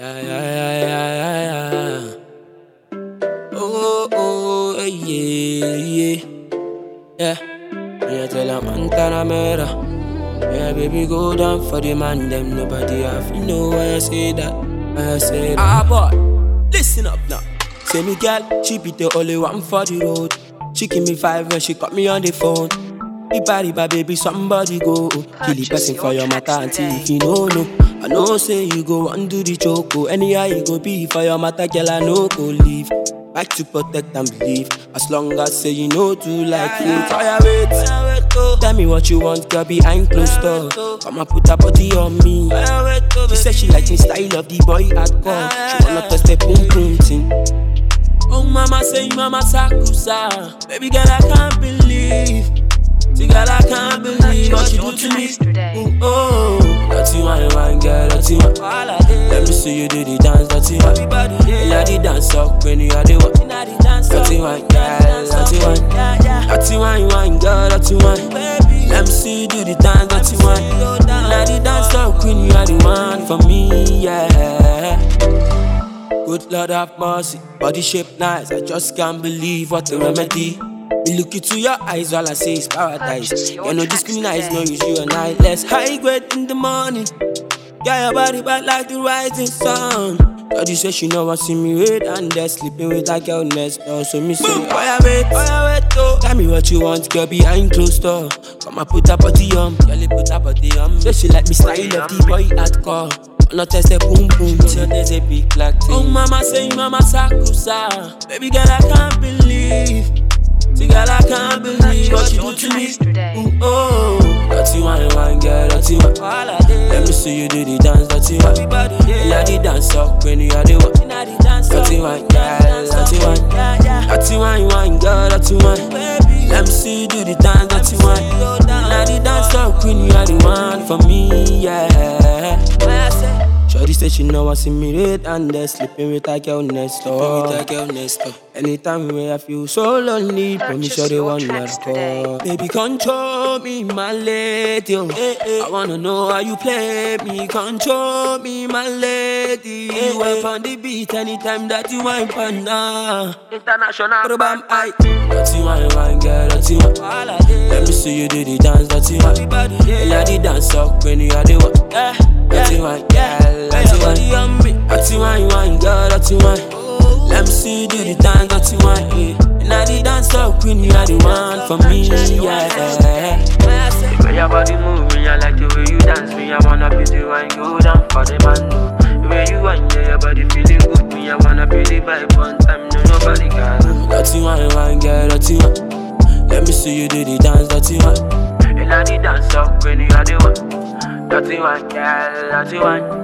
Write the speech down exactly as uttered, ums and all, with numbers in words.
Yeah, yeah, yeah, yeah, yeah, yeah. Oh, oh, oh, yeah, yeah. Yeah, yeah, tell a man Tanamera. Yeah, baby, go down for the man, them nobody have. You know why I say that, why I say that. Ah, boy, listen up now. Say me girl, she be the only one for the road. She give me five when she got me on the phone. Body, but baby, somebody go kill the person for your matter until if you know, no. I know say you go and do the choco. Anyhow you go be for your matter, girl, I know go leave. Like to protect and believe. As long as say you know to like you. Fire wait, tell me what you want, girl, behind closed door. Come and put her body on me. She said she like me style of the boy hardcore. She wanna test the boom boom thing. Oh mama say mama sakusa. Baby girl, I can't believe. See girl, I can't believe what you do to me. Ooh, oh, that's you want, one girl, that's you want. Let me see you do the dance, that's you want. Inna the dance up when you are the one. That's you want, girl, that's you want. That's you want, one girl, that's you want. Let me see you do the dance, that's you want. Inna the dance up when you are the one for me, yeah. Good Lord have mercy, body shape nice. I just can't believe what the remedy. Me look into your eyes, all I say is paradise. You know discriminate, no use you and I. Less high grade in the morning. Yeah, your body back like the rising sun. Daddy say she know I see me wait and they're sleeping with a girl next door. So me say, oh yeah wait, oh yeah wait, oh. Tell me what you want, girl, behind closed door. Come and put her body on, girl, put her body on. Say she like me style of the boy hardcore. Not test a boom boom, till there's a big black thing. Oh mama say mama sakusa. Baby girl, I can't believe. See girl, I can't believe what you do to me. Ooh, oh, that's you want, one girl, that's you want. Let me see you do the dance, that's you want. Inna the dance up when you are the one. That's you want, girl, that's you want. That's you want, one girl, that's you want. Let me see you do the dance, that's you want. Inna the dance up when you are the one for me, yeah. Shorty said she know I see me red and they're sleeping with a girl next door. With a girl next door. Anytime where I feel so lonely, promise you the one that call. Baby, control me, my lady. Oh. Hey, hey. I wanna know how you play me. Control me, my lady. Hey, you hey. Up on the beat anytime that you want panda. International. Bam, I. That's you want, one girl, that's you want. Let me see you do the dance, that's you want. Inna the dance up when you are the one. Yeah. That's you want, girl, that's you want. That's you want, one girl, that's you want. Let me see you do the dance, that's you want. Inna the dance up when you are the one for me, yeah. The way your body move me, I like the way you dance me. I wanna be the one go down for the man. The way you want, yeah, your body feeling good me. I wanna be the vibe one time, no nobody can. That's you want, one girl, that's you want. Let me see you do the dance, that's you want. Inna the dance up when you are the one. That's you want, girl, that's you want.